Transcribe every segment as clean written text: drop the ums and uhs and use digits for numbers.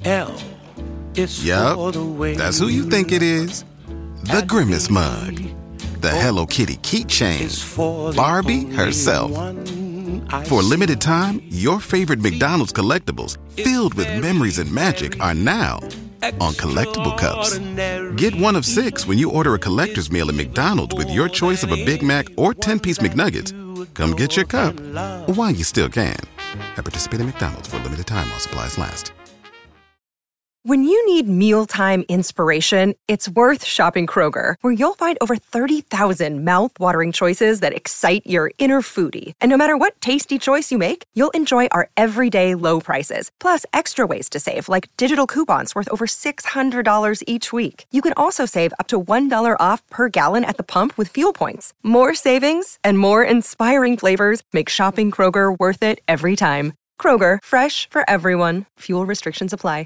L is Yup, for the way that's who you think it is. The Grimace mug. The Hello Kitty keychain. is for the Barbie only herself. one I For a limited see. time, your favorite McDonald's collectibles filled with memories and magic are now on collectible cups. Get one of 6 when you order a collector's meal at McDonald's with your choice of a Big Mac or 10-piece McNuggets. Come get your cup while you still can. At participating McDonald's for a limited time while supplies last. When you need mealtime inspiration, it's worth shopping Kroger, where you'll find over 30,000 mouth-watering choices that excite your inner foodie. And no matter what tasty choice you make, you'll enjoy our everyday low prices, plus extra ways to save, like digital coupons worth over $600 each week. You can also save up to $1 off per gallon at the pump with fuel points. More savings and more inspiring flavors make shopping Kroger worth it every time. Kroger, fresh for everyone. Fuel restrictions apply.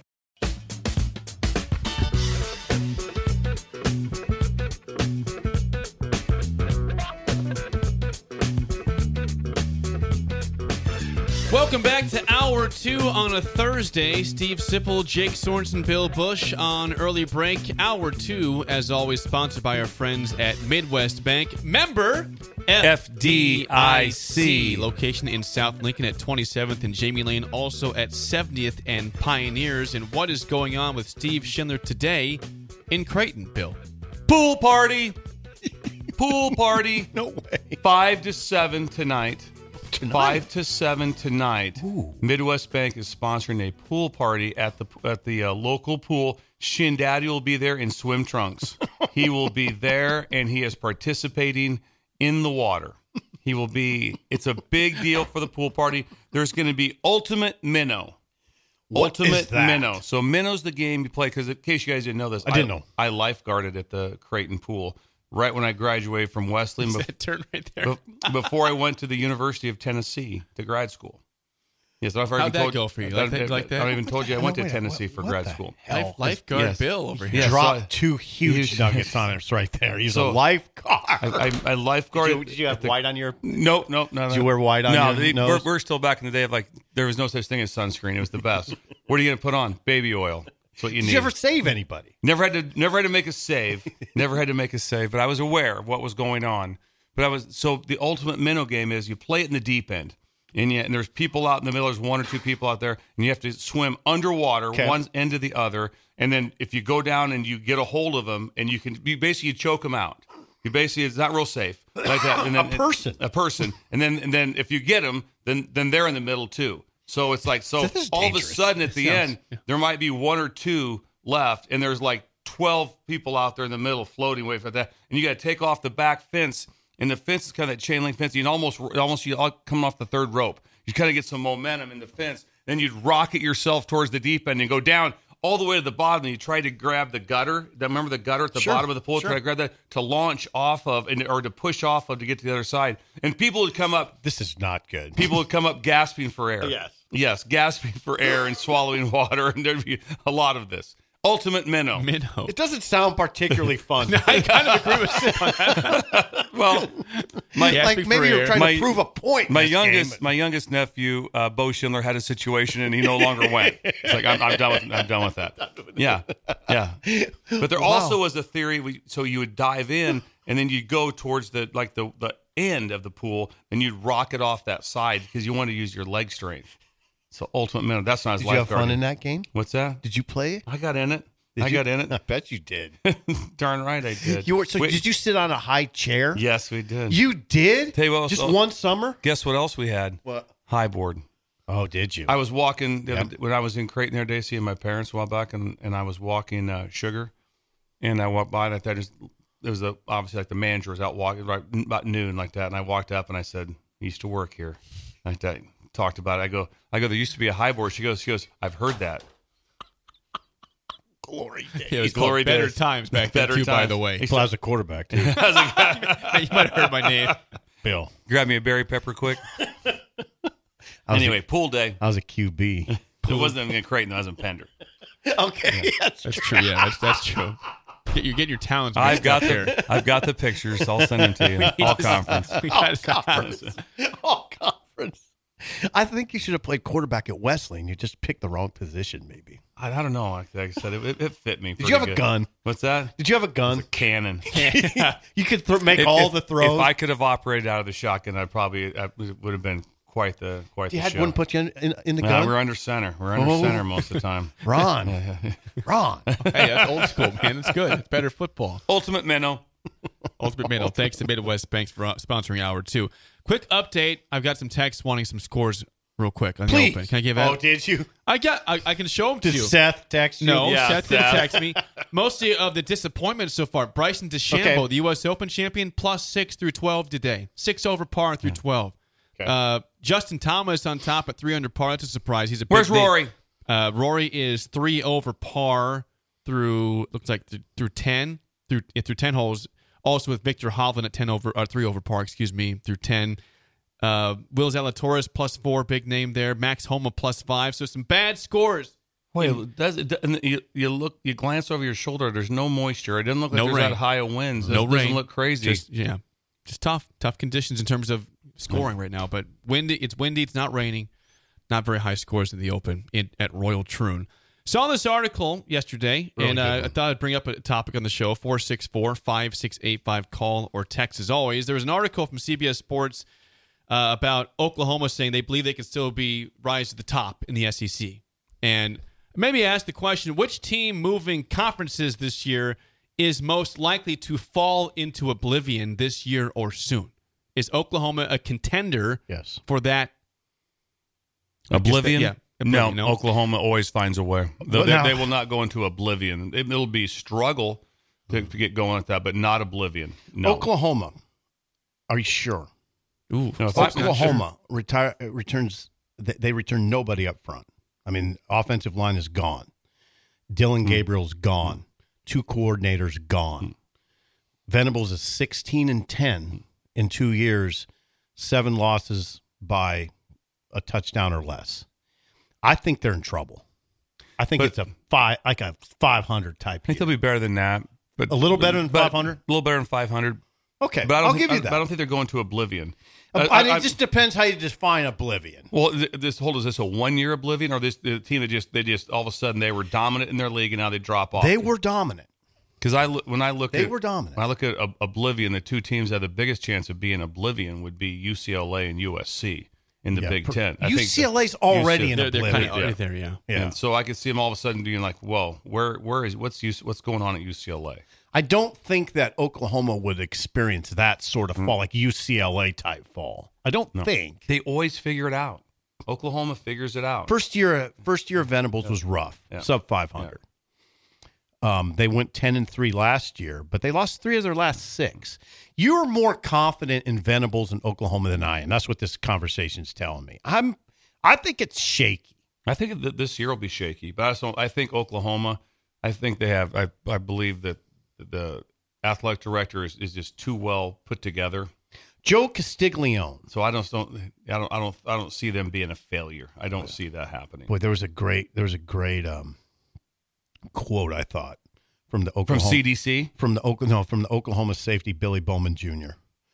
Welcome back to Hour 2 on a Thursday. Steve Sipple, Jake Sorensen, Bill Bush on early break. Hour 2, as always, sponsored by our friends at Midwest Bank. Member FDIC. Location in South Lincoln at 27th and Jamie Lane, also at 70th and Pioneers. And what is going on with Steve Schindler today in Creighton, Bill? Pool party. Pool party. No way. 5 to 7 tonight. 5 to 7 tonight. Ooh. Midwest Bank is sponsoring a pool party at the local pool. Shin Daddy will be there in swim trunks. He will be there, and he is participating in the water. He will be. It's a big deal for the pool party. There's going to be Ultimate Minnow. What is Ultimate that? Minnow. So Minnow's the game you play, because in case you guys didn't know this, I didn't know. I lifeguarded at the Creighton pool right when I graduated from Wesleyan. That turn right there. Before I went to the University of Tennessee to grad school. Yes, I've already How'd that told go for you? Like that? I don't even told you I went to Wait, Tennessee for what grad the school. hell? Lifeguard Yes. Bill over here. Yeah, Dropped so- two huge Huge- nuggets on us right there. He's So- a lifeguard. I lifeguarded. Did you have white on your? No. Did you wear white on No, your nose? we're still back in the day of there was no such thing as sunscreen. It was the best. What are you going to put on? Baby oil. That's what you Did need. you ever save anybody? Never had to make a save. Never had to make a save, but I was aware of what was going on. So the ultimate minnow game is you play it in the deep end. And there's people out in the middle. There's 1 or 2 people out there, and you have to swim underwater, Okay. one end to the other. And then if you go down and you get a hold of them, and you basically choke them out. It's not real safe like that. And then A person. and then if you get them, then they're in the middle too. So it's like This is all of a dangerous. sudden at the end there might be 1 or 2 left, and there's 12 people out there in the middle floating away from that, and you got to take off the back fence. And the fence is kind of that chain link fence. You almost you all come off the third rope. You kind of get some momentum in the fence. Then you'd rocket yourself towards the deep end and go down all the way to the bottom. And you try to grab the gutter. Remember the gutter at the bottom of the pool? Sure. Try to grab that to launch off of or to push off of to get to the other side. And people would come up. This is not good. People would come up gasping for air. Yes. Yes, gasping for air and swallowing water. And there'd be a lot of this. Ultimate minnow. Minnow. It doesn't sound particularly fun. I kind of agree with Sid on that. Well, Like maybe you're trying My- to prove a point. in My this youngest, game. my youngest nephew, Bo Schindler, had a situation, and he no longer went. It's like I'm done with that. Yeah. But there also was a theory. So you would dive in, and then you'd go towards the end of the pool, and you'd rocket off that side because you want to use your leg strength. So ultimate minnow. That's not as Did you have lifeguarding. fun in that game? What's that? Did you play it? I got in it. I bet you did. Darn right I did. Did you sit on a high chair? Yes, we did. You did? Tell you what else- Just one summer? Guess what else we had? What? High board. Oh, did you? I was walking Yep. when I was in Creighton there, Daisy, and my parents a while back, and I was walking Sugar, and I walked by, and there was obviously the manager was out walking right about noon like that, and I walked up and I said, "He used to work here." Like that, talked about it. I go. There used to be a high board. She goes. I've heard that. Glory days. It was Glory called Better days. Times back Better then, too, by times. the way. Well, I was a quarterback, too. You might have heard my name. Bill. Grab me a berry pepper quick. Anyway, pool day. I was a QB. It wasn't in Creighton. I was in Pender. Okay. That's true. Yeah, that's true. You're getting your talents. I've got there. I've got the pictures. I'll send them to you. All conference. All conference. I think you should have played quarterback at Wesleyan. You just picked the wrong position, maybe. I don't know. Like I said, it fit me. Did you have pretty a good. gun? What's that? Did you have a gun? Cannon. You could make all the throws. If I could have operated out of the shotgun, I would have been quite the you had show. one put you in the Nah, gun? we're under center. We're under center most of the time. Ron. Ron. Hey, that's old school, man. It's good. It's better football. Ultimate minnow. Ultimate Minnow. Thanks to Midwest Banks for sponsoring Hour 2. Quick update. I've got some texts wanting some scores real quick on the Please. Open. Can I give that? Oh, did you? I can show them to Did you. Seth text you? No, Yeah, Seth didn't Seth. text me. Mostly of the disappointment so far. Bryson DeChambeau, Okay. the U.S. Open champion, +6 through 12 today. 6 over par through 12. Okay. Justin Thomas on top at 3 under par. That's a surprise. He's a big Where's name. Rory? Rory is 3 over par through through 10 holes. Also with Victor Hovland at 3 over par, through 10. Will Zalatoris +4, big name there. Max Homa +5. So some bad scores. Wait, you glance over your shoulder. There's no moisture. It doesn't look like No there's rain. that high of winds. No It doesn't rain. look crazy. Just tough conditions in terms of scoring right now. But windy. It's windy. It's not raining. Not very high scores in the Open at Royal Troon. Saw this article yesterday, Really and good I one. thought I'd bring up a topic on the show. 464-5685, call or text as always. There was an article from CBS Sports about Oklahoma saying they believe they can still rise to the top in the SEC. And maybe ask the question, which team moving conferences this year is most likely to fall into oblivion this year or soon? Is Oklahoma a contender Yes. for that? Oblivion? Yeah. No, Oblivion, no. Oklahoma always finds a way. Well, now- They will not go into oblivion. It'll be struggle to get going at that, but not oblivion. No. Oklahoma. Are you sure? Ooh. No, if I'm not Oklahoma returns. They return nobody up front. I mean, offensive line is gone. Dylan Gabriel's gone. 2 coordinators gone. Venables is 16-10 in 2 years, 7 losses by a touchdown or less. I think they're in trouble. I think But- it's a 500 type. I think they'll be better than that. But A little better than but 500? A little better than 500. Okay, But I don't I'll think, give you that. I don't think they're going to oblivion. It just depends how you define oblivion. Well, is this a 1-year oblivion, or the team that they just all of a sudden they were dominant in their league and now they drop off? They were dominant. Because when I look They at were dominant. When I look at oblivion, the 2 teams that have the biggest chance of being oblivion would be UCLA and USC in the Big Ten. I think UCLA's already in They're oblivion. kind of Yeah. right there, yeah. Yeah. And so I could see them all of a sudden being like, "Whoa, what's going on at UCLA?" I don't think that Oklahoma would experience that sort of fall, like UCLA type fall. I don't think. They always figure it out. Oklahoma figures it out. First year of Venables was rough, Yeah. sub 500. They went 10-3 last year, but they lost 3 of their last 6. You're more confident in Venables and Oklahoma than I am. That's what this conversation's telling me. I think it's shaky. I think that this year will be shaky, but I think Oklahoma. I think they have. I believe that the athletic director is just too well put together. Joe Castiglione. So I don't see them being a failure. I don't see that happening. Boy, there was a great quote I thought from the Oklahoma From CDC? from the Oklahoma safety Billy Bowman Jr.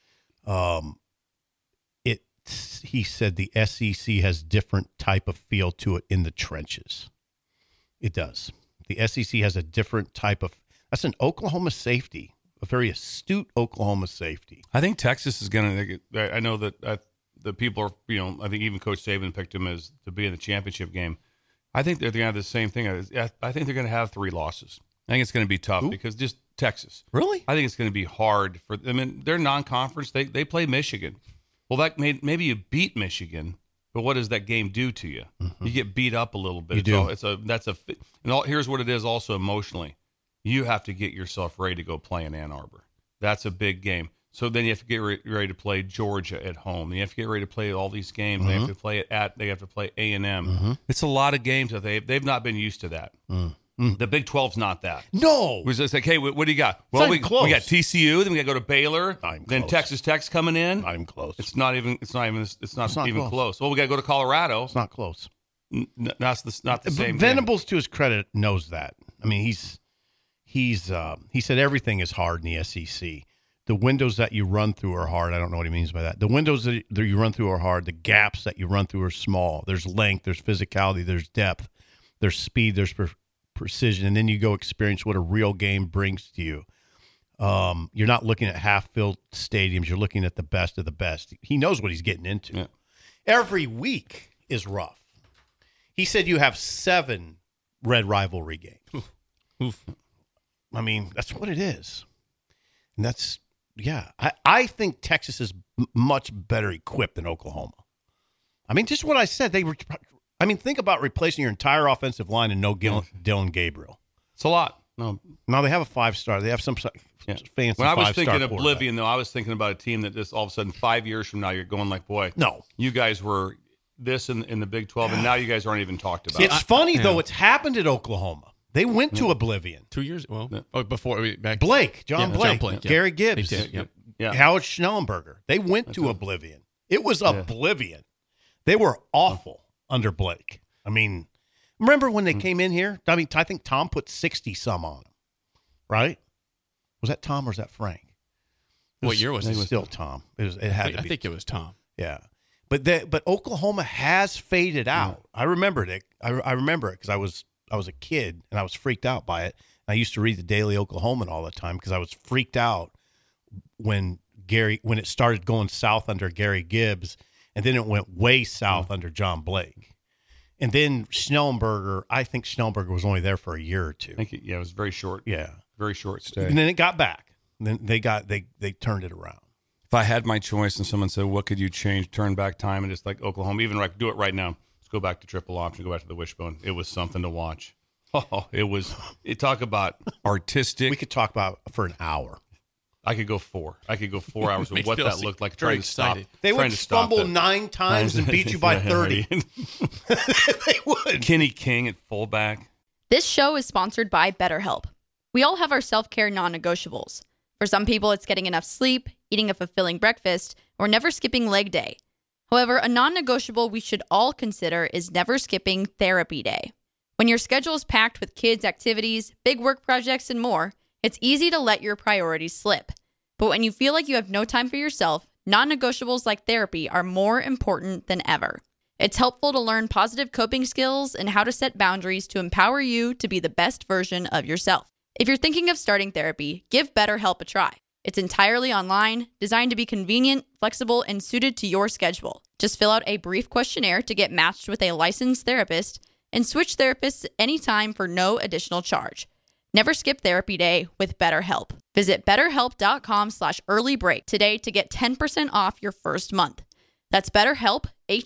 He said the SEC has different type of feel to it in the trenches. It does. The SEC has a different type of. That's an Oklahoma safety, a very astute Oklahoma safety. I think Texas is going to. I know that the people are. I think even Coach Saban picked him as to be in the championship game. I think they're going to have the same thing. I think they're going to have 3 losses. I think it's going to be tough because just Texas. Really? I think it's going to be hard for. I mean, they're non-conference. They play Michigan. Well, maybe you beat Michigan, but what does that game do to you? You get beat up a little bit. You Here's what it is. Also emotionally, you have to get yourself ready to go play in Ann Arbor. That's a big game. So then you have to get ready to play Georgia at home. And you have to get ready to play all these games. They have to play They have to play A&M. It's a lot of games that they've not been used to that. The Big 12's not that. No. It was just like, hey, what do you got? not Well, we even close. got TCU, then we got to go to Baylor, Not even then close. Texas Tech's coming in. Not even close. It's not even not close. Well, we got to go to Colorado. It's not close. That's not the But same. game. Venables, to his credit, knows that. I mean, he said everything is hard in the SEC. The windows that you run through are hard. I don't know what he means by that. The windows that you run through are hard. The gaps that you run through are small. There's length, there's physicality, there's depth. There's speed, there's precision, and then you go experience what a real game brings to you. You're not looking at half-filled stadiums. You're looking at the best of the best. He knows what he's getting into. Yeah. Every week is rough. He said you have 7 red rivalry games. Oof. I mean, that's what it is. And that's, I think Texas is much better equipped than Oklahoma. I mean, just what I said. Think about replacing your entire offensive line and no Dylan Gabriel. It's a lot. No. Now they have a 5-star. They have some fancy 5-star When I was thinking quarterback. Oblivion, though, I was thinking about a team that just all of a sudden 5 years from now you're going like, boy, No. you guys were this in the Big 12, and now you guys aren't even talked about. It's funny, though. It's happened at Oklahoma. They went to Oblivion. 2 years? Well, before back. John Blake, Gary Gibbs, They did, Yeah. Howard Schnellenberger. They went to Oblivion. It was Oblivion. They were awful under Blake. I mean, remember when they came in here? I mean, I think Tom put 60-some on them, right? Was that Tom or was that Frank? What year was it? Still Tom. It had to be. I think it was Tom. Yeah. But Oklahoma has faded out. I remembered it. I remember it because I was a kid and I was freaked out by it. I used to read the Daily Oklahoman all the time because I was freaked out when it started going south under Gary Gibbs, and then it went way south under John Blake. And then Schnellenberger, I think Schnellenberger was only there for a year or two. I think it was very short. Yeah. Very short stay. And then it got back. And then they turned it around. If I had my choice and someone said, what could you change, turn back time, and just like Oklahoma, even like do it right now. Let's go back to triple option, go back to the wishbone. It was something to watch. Oh, talk about artistic. We could talk about for an hour. I could go 4. I could go 4 hours of Makes what Bill that looked like. very Trying to stop. excited. They trying would to stop stumble it. 9 times and beat you by 30. They would. Kenny King at fullback. This show is sponsored by BetterHelp. We all have our self-care non-negotiables. For some people, it's getting enough sleep, eating a fulfilling breakfast, or never skipping leg day. However, a non-negotiable we should all consider is never skipping therapy day. When your schedule is packed with kids' activities, big work projects, and more, it's easy to let your priorities slip. But when you feel like you have no time for yourself, non-negotiables like therapy are more important than ever. It's helpful to learn positive coping skills and how to set boundaries to empower you to be the best version of yourself. If you're thinking of starting therapy, give BetterHelp a try. It's entirely online, designed to be convenient, flexible, and suited to your schedule. Just fill out a brief questionnaire to get matched with a licensed therapist and switch therapists anytime for no additional charge. Never skip therapy day with BetterHelp. Visit BetterHelp.com/earlybreak today to get 10% off your first month. That's BetterHelp,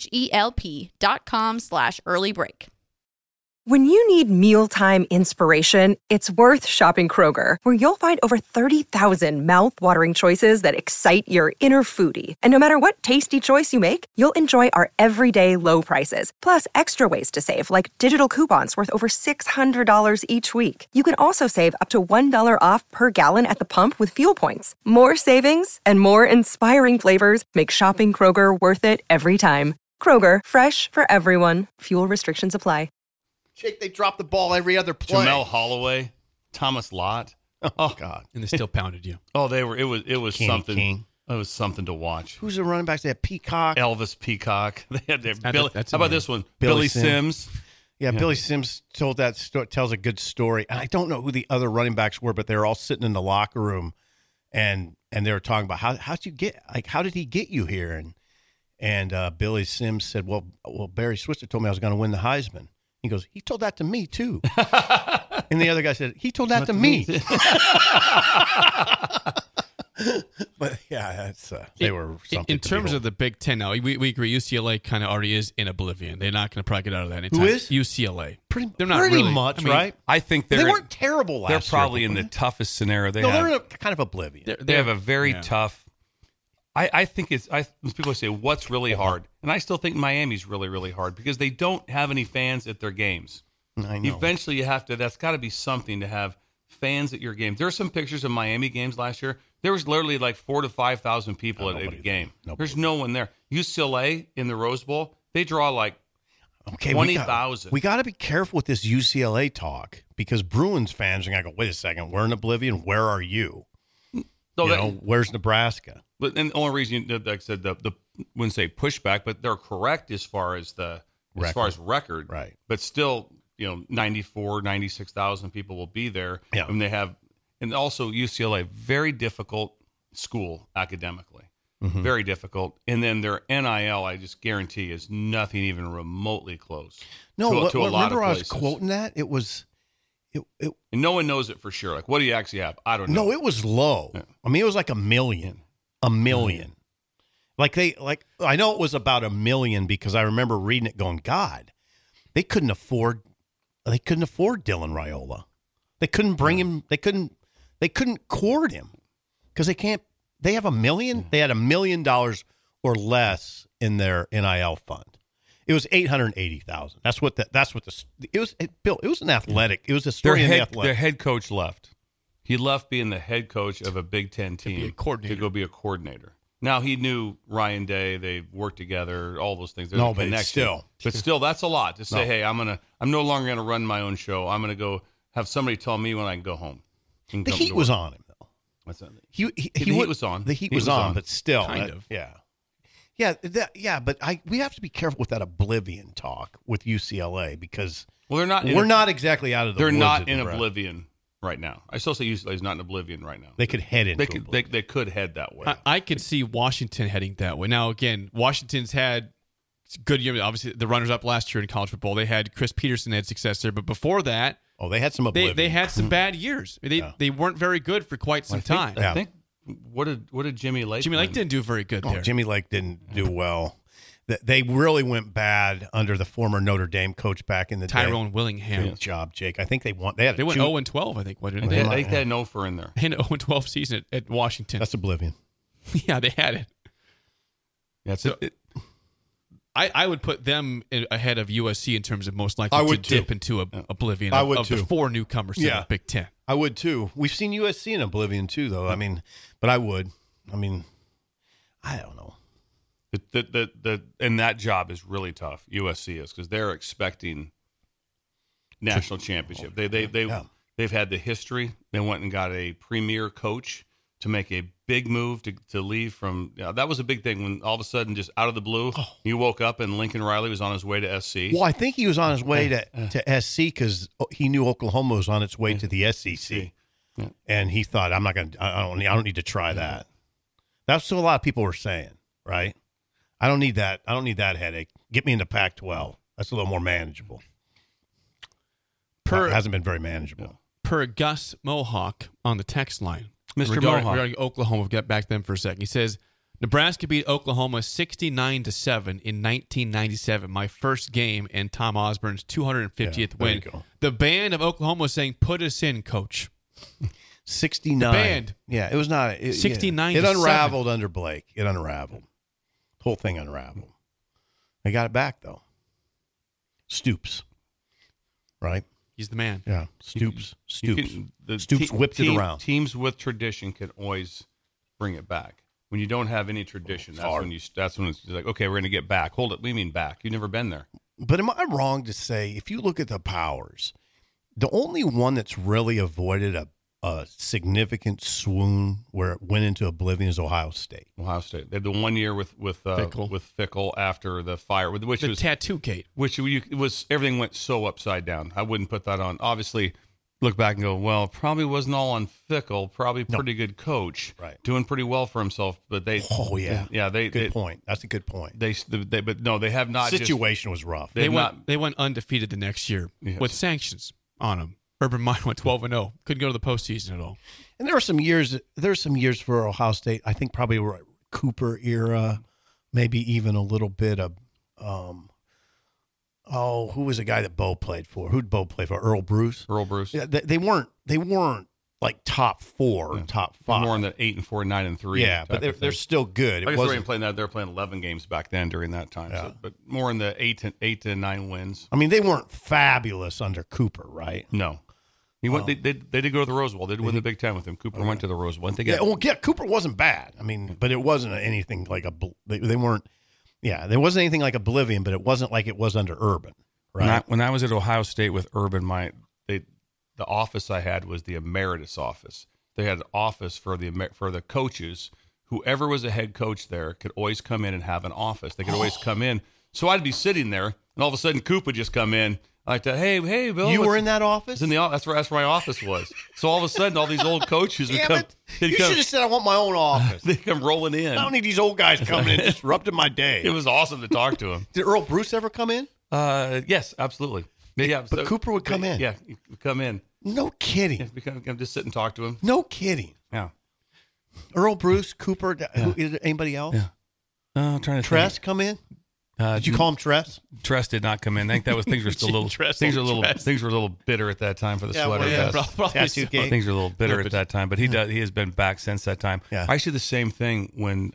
HELP.com/earlybreak. When you need mealtime inspiration, it's worth shopping Kroger, where you'll find over 30,000 mouth-watering choices that excite your inner foodie. And no matter what tasty choice you make, you'll enjoy our everyday low prices, plus extra ways to save, like digital coupons worth over $600 each week. You can also save up to $1 off per gallon at the pump with fuel points. More savings and more inspiring flavors make shopping Kroger worth it every time. Kroger, fresh for everyone. Fuel restrictions apply. Jake, they dropped the ball every other play. Jamel Holloway, Thomas Lott. Oh, God. And they still pounded you. Oh, they were. It was Kenny something. King. It was something to watch. Who's the running backs? They had Peacock. Elvis Peacock. They had their Billy. that's How about amazing. this one? Billy Billy Sims. Sims. Yeah, Billy Sims tells a good story. And I don't know who the other running backs were, but they were all sitting in the locker room and they were talking about how did he get you here? And Billy Sims said, well, Barry Switzer told me I was going to win the Heisman. He goes, he told that to me too. And the other guy said, he told that to me. But yeah, that's they were something. In terms of the Big Ten now, we agree UCLA kind of already is in oblivion. They're not going to probably get out of that anytime. Who is? UCLA. pretty really, much, I mean, right? I think They weren't terrible last year. They're probably in the toughest scenario they have. They're in a kind of oblivion. They have a very yeah. tough. I think people say what's really hard, and I still think Miami's really, really hard because they don't have any fans at their games. I know. Eventually, you have to. That's got to be something to have fans at your games. There are some pictures of Miami games last year. There was literally like 4,000 to 5,000 people at a game. There's no one there. UCLA in the Rose Bowl, they draw like 20,000. We got to be careful with this UCLA talk because Bruins fans are going to go, wait a second, we're in oblivion. Where are you? Where's Nebraska? But and the only reason, like I said, the wouldn't say pushback, but they're correct as far as record, right? But still, 96,000 people will be there. Yeah. And also UCLA, very difficult school academically. Very difficult. And then their NIL, I just guarantee, is nothing even remotely close. No, to a lot of remember I was places. quoting that? It was, And no one knows it for sure. Like, what do you actually have? I don't know. no, it was low. Yeah. I mean, it was like $1 million. $1 million. I know it was about $1 million because I remember reading it going, God, they couldn't afford Dylan Raiola. They couldn't bring him. They couldn't court him because they have $1 million. They had $1 million or less in their NIL fund. It was $880,000. That's what it was. Bill, it was an athletic. It was a story in the athletic. Their head coach left. He left being the head coach of a Big Ten team to go be a coordinator. Now, he knew Ryan Day. They worked together, all those things. There's a connection. But still, that's a lot to say, hey, I'm no longer going to run my own show. I'm going to go have somebody tell me when I can go home. The heat was on him, though. What's that? The heat was on. The heat was on, but still. Kind of. Yeah. Yeah, but we have to be careful with that oblivion talk with UCLA because we're not exactly out of the they're woods. They're not in oblivion right now. I still say UCLA is not in oblivion right now. They could head into oblivion. They could head that way. I could see Washington heading that way. Now, again, Washington's had good year. Obviously, the runners-up last year in college football. They had Chris Peterson had success there, but before that, they had some oblivion. They had some bad years. They weren't very good for quite some time. I think what did Jimmy Lake? Jimmy Lake didn't do very good there. Jimmy Lake didn't do well. They really went bad under the former Notre Dame coach back in the day. Tyrone Willingham. Good job, Jake. I think they won. They went 0-12. I think. What did they had an offer in there. They had an 0-12 season at Washington. That's oblivion. Yeah, they had it. That's so, it. I would put them ahead of USC in terms of most likely to dip into oblivion of the four newcomers to the Big Ten. I would too. We've seen USC in oblivion too, though. I mean, but I would. I mean, I don't know. And that job is really tough. USC is because they're expecting national championship. They've had the history. They went and got a premier coach to make a big move to leave from. That was a big thing when all of a sudden, just out of the blue, you woke up and Lincoln Riley was on his way to SC. Well, I think he was on his way to SC because he knew Oklahoma was on its way to the SEC, and he thought, "I'm not going. I don't need to try that." That's what a lot of people were saying, right? I don't need that. I don't need that headache. Get me into Pac-12. That's a little more manageable. It hasn't been very manageable. Per Gus Mohawk on the text line. Mr. Regarding Oklahoma, we'll get back to them for a second. He says, Nebraska beat Oklahoma 69-7 in 1997, my first game and Tom Osborne's 250th win. The band of Oklahoma was saying, put us in, coach. 69. The band. Yeah, it was not. 69 It unraveled under Blake. It unraveled. The whole thing unraveled. They got it back, though. Stoops. Right? He's the man. Yeah, Stoops. Stoops whipped it around. Teams with tradition can always bring it back. When you don't have any tradition, that's when it's like, okay, we're going to get back. Hold it. We mean back. You've never been there. But am I wrong to say, if you look at the powers, the only one that's really avoided a significant swoon where it went into oblivion is Ohio State. Ohio State. They had the 1 year with Fickell after the fire, which was tattoo gate, which was everything went so upside down. I wouldn't put that on. Obviously, look back and go, well, it probably wasn't all on Fickell. Probably pretty good coach, right? Doing pretty well for himself. But good point. That's a good point. They have not. The situation was rough. They went undefeated the next year with sanctions on them. Urban Meyer went 12-0. Couldn't go to the postseason at all. And there were some years for Ohio State. I think probably Cooper era, maybe even a little bit of who was the guy that Bo played for? Who'd Bo play for? Earl Bruce. Yeah, they weren't like top 4, top 5. More in the 8-4, 9-3. Yeah, but they're still good. I guess they were playing 11 games back then during that time. Yeah. But more in the 8 to 9 wins. I mean, they weren't fabulous under Cooper, right? No. They did go to the Rose Bowl. They did win the Big Ten with him. Cooper went to the Rose Bowl. Cooper wasn't bad. I mean, but it wasn't anything like they weren't. Yeah, there wasn't anything like oblivion, but it wasn't like it was under Urban. Right. When I was at Ohio State with Urban, the office I had was the emeritus office. They had an office for the coaches. Whoever was a head coach there could always come in and have an office. They could always come in. So I'd be sitting there, and all of a sudden Coop would just come in. Like that. Hey, Bill. You were in that office? It's in the office. That's where my office was. So all of a sudden, all these old coaches would come. You should have said, I want my own office. They come rolling in. I don't need these old guys coming in disrupting my day. It was awesome to talk to him. Did Earl Bruce ever come in? Yes, absolutely. Yeah, but Cooper would come in. Yeah, he'd come in. No kidding. Yeah, just sit and talk to him. No kidding. Yeah. Earl Bruce, Cooper, anybody else? Yeah. I'm trying to Tress come in? Did you call him Tress? Tress did not come in. I think that was things were still a little things were a little bitter at that time for the sweater vest. Things were a little bitter at that time, but he has been back since that time. Yeah. I actually did the same thing when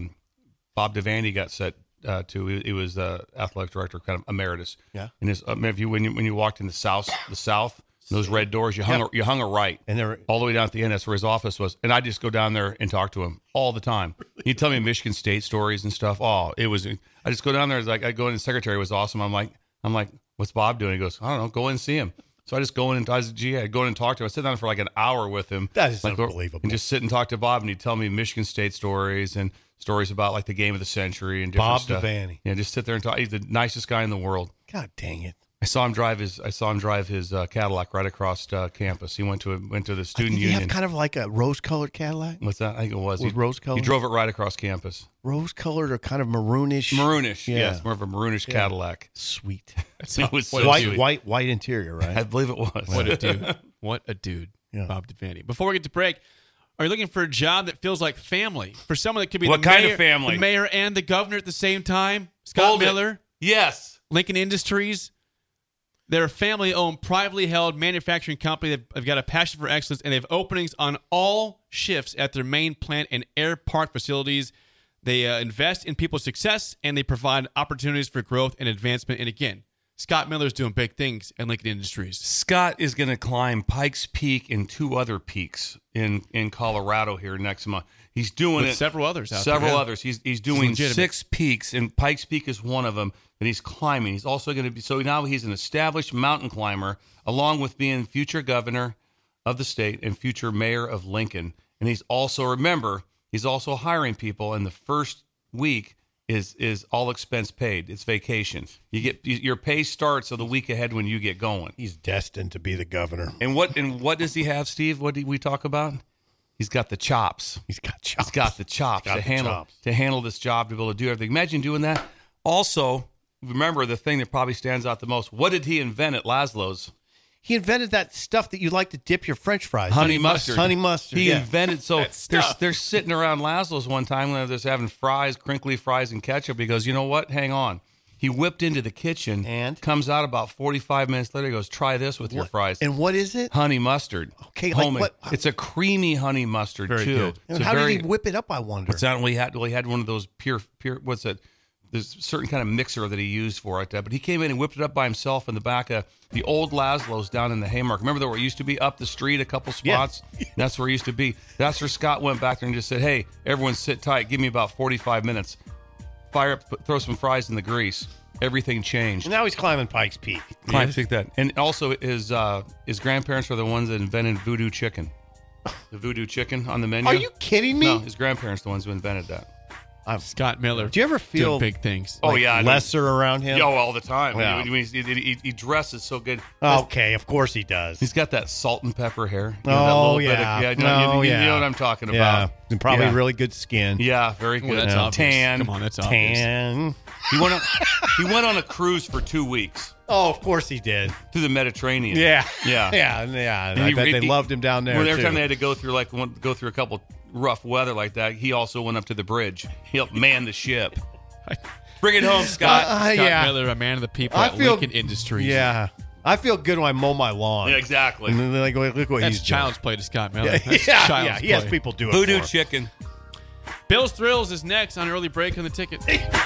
Bob Devaney got set to. He was athletic director, kind of emeritus. Yeah. And his, if you when you walked in the south, those red doors, you hung a right, and they're all the way down at the end. That's where his office was, and I just go down there and talk to him all the time. He'd tell me Michigan State stories and stuff. Oh, it was. I just go down there. It's like I go in. The secretary was awesome. I'm like, what's Bob doing? He goes, I don't know. Go in and see him. So I just go in and I'd go in and talk to him. I sit down for like an hour with him. That is unbelievable. And just sit and talk to Bob, and he'd tell me Michigan State stories and stories about like the game of the century and different stuff. Bob Devaney. Yeah, just sit there and talk. He's the nicest guy in the world. God dang it. I saw him drive his Cadillac right across campus. He went to the student union. He have kind of like a rose-colored Cadillac. What's that? I think it was. Rose-colored. He drove it right across campus. Rose-colored or kind of maroonish. Maroonish, yeah. Yes, more of a maroonish Cadillac. Sweet. It was so white interior, right? I believe it was. What a dude! What a dude! Yeah. Bob Devaney. Before we get to break, are you looking for a job that feels like family? For someone that could be what the kind mayor, of family? The mayor and the governor at the same time. Scott Miller. Yes. Lincoln Industries. They're a family-owned, privately held manufacturing company. They've got a passion for excellence, and they have openings on all shifts at their main plant and air park facilities. They invest in people's success, and they provide opportunities for growth and advancement. And again, Scott Miller's doing big things at Lincoln Industries. Scott is going to climb Pikes Peak and 2 other peaks in Colorado here next month. He's doing it. Several others out there. Several others. He's doing 6 peaks, and Pikes Peak is one of them. And he's climbing. He's also going to be, so now he's an established mountain climber, along with being future governor of the state and future mayor of Lincoln. And he's also, remember, he's also hiring people. And the first week is all expense paid. It's vacation. You get your pay starts of the week ahead when you get going. He's destined to be the governor. And what does he have, Steve? What did we talk about? He's got the chops. He's got chops. He's got the chops to handle this job, to be able to do everything. Imagine doing that. Also, remember the thing that probably stands out the most. What did he invent at Laszlo's? He invented that stuff that you like to dip your French fries. Honey mustard. Honey mustard. He invented, so they're sitting around Laszlo's one time when they're just having fries, crinkly fries and ketchup. He goes, you know what? Hang on. He whipped into the kitchen and comes out about 45 minutes later. He goes, try this with your fries. And what is it? Honey mustard. Okay, like what? It's a creamy honey mustard, very too. Good. And how did he whip it up, I wonder? What's that? He had one of those pure, what's it? There's a certain kind of mixer that he used for it. But he came in and whipped it up by himself in the back of the old Laszlo's down in the Haymarket. Remember where it used to be up the street a couple spots? Yeah. That's where it used to be. That's where Scott went back there and just said, hey, everyone sit tight. Give me about 45 minutes. Fire up, throw some fries in the grease. Everything changed. And now he's climbing Pikes Peak. Pikes Peak, that. And also his grandparents are the ones that invented voodoo chicken. The voodoo chicken on the menu. Are you kidding me? No, his grandparents are the ones who invented that. Scott Miller. Do you ever feel doing big things? Oh, yeah. Lesser around him? All the time. Yeah. He dresses so good. Okay, of course he does. He's got that salt and pepper hair. You know, you know what I'm talking about. And probably really good skin. Yeah, very good. That's obvious. Tan. Come on, that's Tan. obvious. He went on a cruise for 2 weeks. Oh, of course he did. Through the Mediterranean. Yeah. Yeah. I bet they loved him down there, every time they had to go through a couple rough weather like that, he also went up to the bridge. He helped man the ship. Bring it home, Scott. Scott Miller, a man of the people at Lincoln Industries. Yeah. I feel good when I mow my lawn. Yeah, exactly. And then look what That's he's child's doing. play to Scott Miller. Yeah, Child's he has play. people do it Voodoo for him. chicken. Bill's Thrills is next on Early Break on the Ticket.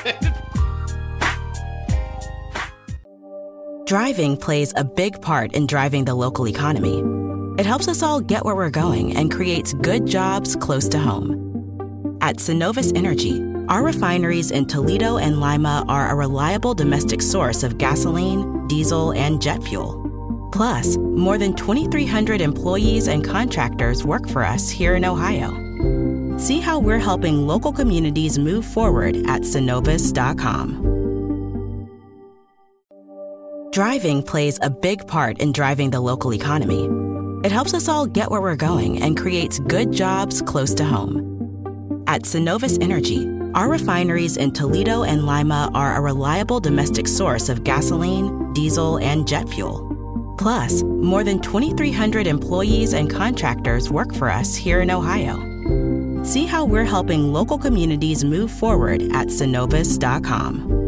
Driving plays a big part in driving the local economy. It helps us all get where we're going and creates good jobs close to home. At Synovus Energy, our refineries in Toledo and Lima are a reliable domestic source of gasoline, diesel, and jet fuel. Plus, more than 2,300 employees and contractors work for us here in Ohio. See how we're helping local communities move forward at Synovus.com. Driving plays a big part in driving the local economy. It helps us all get where we're going and creates good jobs close to home. At Synovus Energy, our refineries in Toledo and Lima are a reliable domestic source of gasoline, diesel, and jet fuel. Plus, more than 2,300 employees and contractors work for us here in Ohio. See how we're helping local communities move forward at Synovus.com.